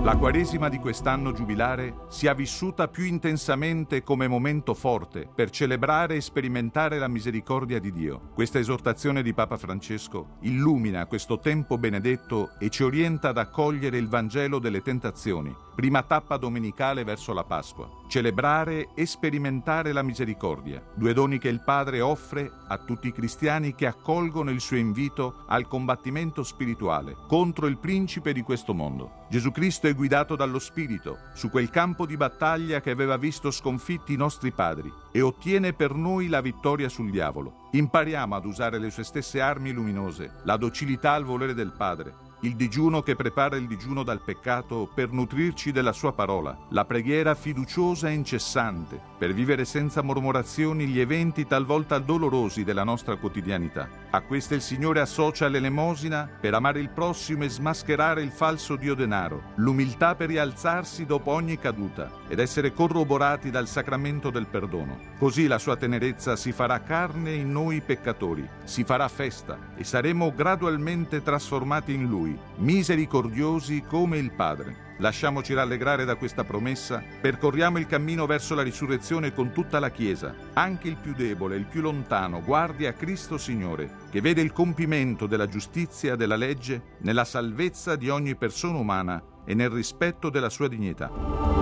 La Quaresima di quest'anno giubilare sia vissuta più intensamente come momento forte per celebrare e sperimentare la misericordia di Dio. Questa esortazione di Papa Francesco illumina questo tempo benedetto e ci orienta ad accogliere il Vangelo delle tentazioni, prima tappa domenicale verso la Pasqua. Celebrare e sperimentare la misericordia, due doni che il Padre offre a tutti i cristiani che accolgono il suo invito al combattimento spirituale contro il principe di questo mondo. Gesù Cristo è guidato dallo Spirito su quel campo di battaglia che aveva visto sconfitti i nostri padri e ottiene per noi la vittoria sul diavolo. Impariamo ad usare le sue stesse armi luminose, la docilità al volere del Padre, il digiuno che prepara il digiuno dal peccato per nutrirci della sua parola, la preghiera fiduciosa e incessante per vivere senza mormorazioni gli eventi talvolta dolorosi della nostra quotidianità. A queste il Signore associa l'elemosina per amare il prossimo e smascherare il falso dio denaro, l'umiltà per rialzarsi dopo ogni caduta ed essere corroborati dal sacramento del perdono. Così la sua tenerezza si farà carne in noi peccatori, si farà festa e saremo gradualmente trasformati in Lui, misericordiosi come il Padre. Lasciamoci rallegrare da questa promessa, percorriamo il cammino verso la risurrezione con tutta la Chiesa. Anche il più debole, il più lontano, guardi a Cristo Signore, che vede il compimento della giustizia e della legge nella salvezza di ogni persona umana e nel rispetto della sua dignità.